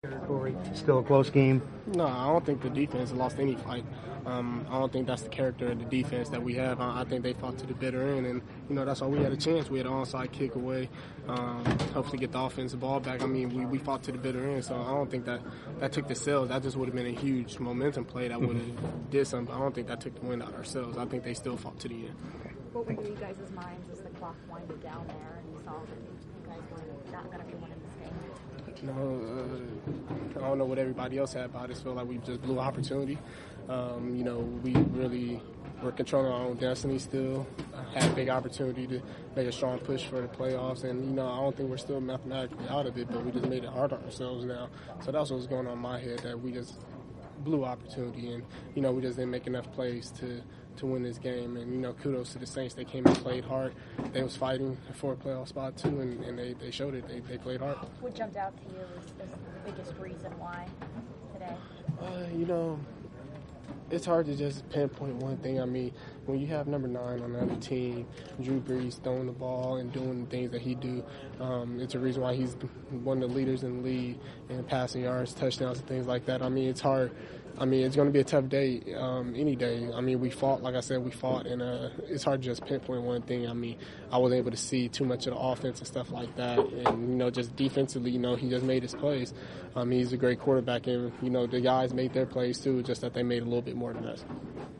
Corey, still a close game. No, I don't think the defense lost any fight. I don't think that's the character of the defense that we have. I think they fought to the bitter end, and that's why we had a chance. We had an onside kick away, hopefully get the offensive ball back. I mean, we fought to the bitter end, so I don't think that took the sales. That just would have been a huge momentum play that would have did something. I don't think that took the wind out of ourselves. I think they still fought to the end. What were you guys' minds as the clock winded down there and you saw that you guys were not going to be winning this game? I don't know what everybody else had, but I just feel like we just blew an opportunity. We really were controlling our own destiny still, had a big opportunity to make a strong push for the playoffs, and, I don't think we're still mathematically out of it, but we just made it hard on ourselves now. So that's what's going on in my head, that we just blew opportunity, and, we just didn't make enough plays to win this game. And, kudos to the Saints. They came and played hard. They was fighting for a playoff spot, too, and they showed it. They played hard. What jumped out to you as the biggest reason why today? It's hard to just pinpoint one thing. I mean, when you have number 9 on the other team, Drew Brees throwing the ball and doing the things that he do, it's a reason why he's one of the leaders in the league in passing yards, touchdowns, and things like that. I mean, it's hard. I mean, it's going to be a tough day any day. I mean, we fought, like I said, and it's hard to just pinpoint one thing. I mean, I wasn't able to see too much of the offense and stuff like that. And, just defensively, he just made his plays. He's a great quarterback, and, the guys made their plays too, just that they made a little bit more than us.